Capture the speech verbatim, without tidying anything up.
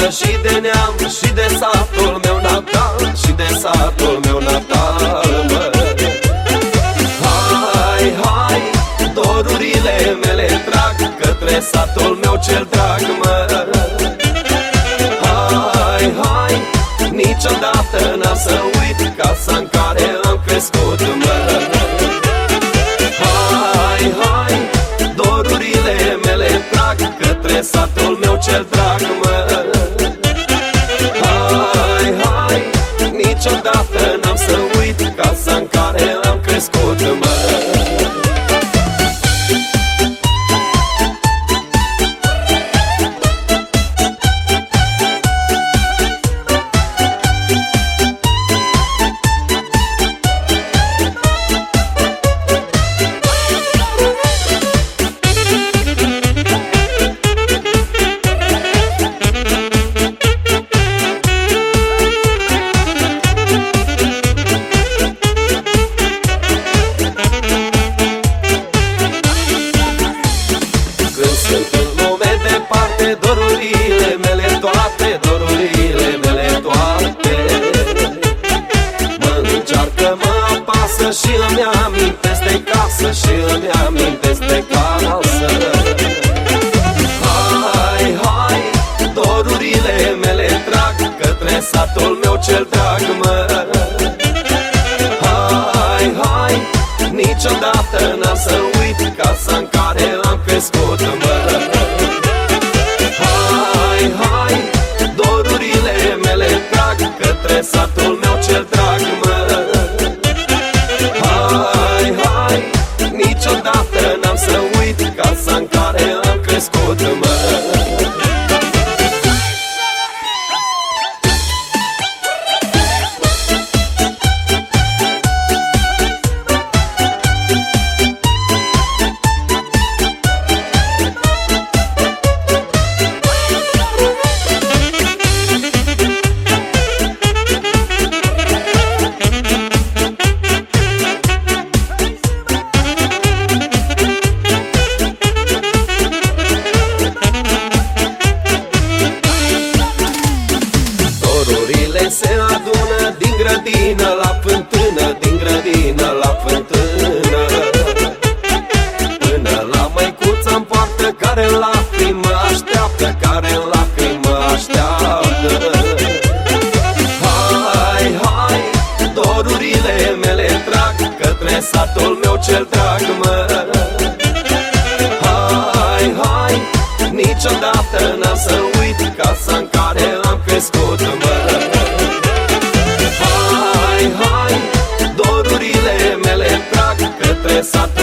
pasă și de neam, și de satul meu natal, și de satul meu natal, mă. Hai, hai, dorurile mele trag către satul meu cel drag, mă. Hai, hai, niciodată n-am să uit casa în care am crescut, mă. Hai, hai, dorurile mele trag către satul meu cel drag, mă. Hai, hai, niciodată n-am să uit casa în care am crescut, mă. Dorurile mele toate, dorurile mele toate mă încearcă, mă apasă și îmi amintesc de casă, și îmi amintesc de casă. Hai, hai, dorurile mele trag către satul meu cel drag, mă. Hai, hai, niciodată n-am să uit casa în care am crescut, mă. Hai, dorurile mele trag către satul meu cel drag, mă. Hai, hai, niciodată n-am să uit casa în care am crescut, mă. Se adună din grădină la fântână, din grădină la fântână, până la măicuța-n poartă, care în lacrimă așteaptă, care în lacrimă așteaptă. Hai, hai, dorurile mele trag către satul meu cel drag, mă. Hai, hai, niciodată n-am să uit casa în care am crescut, mă. Hai, hai, dorurile mele trag către satul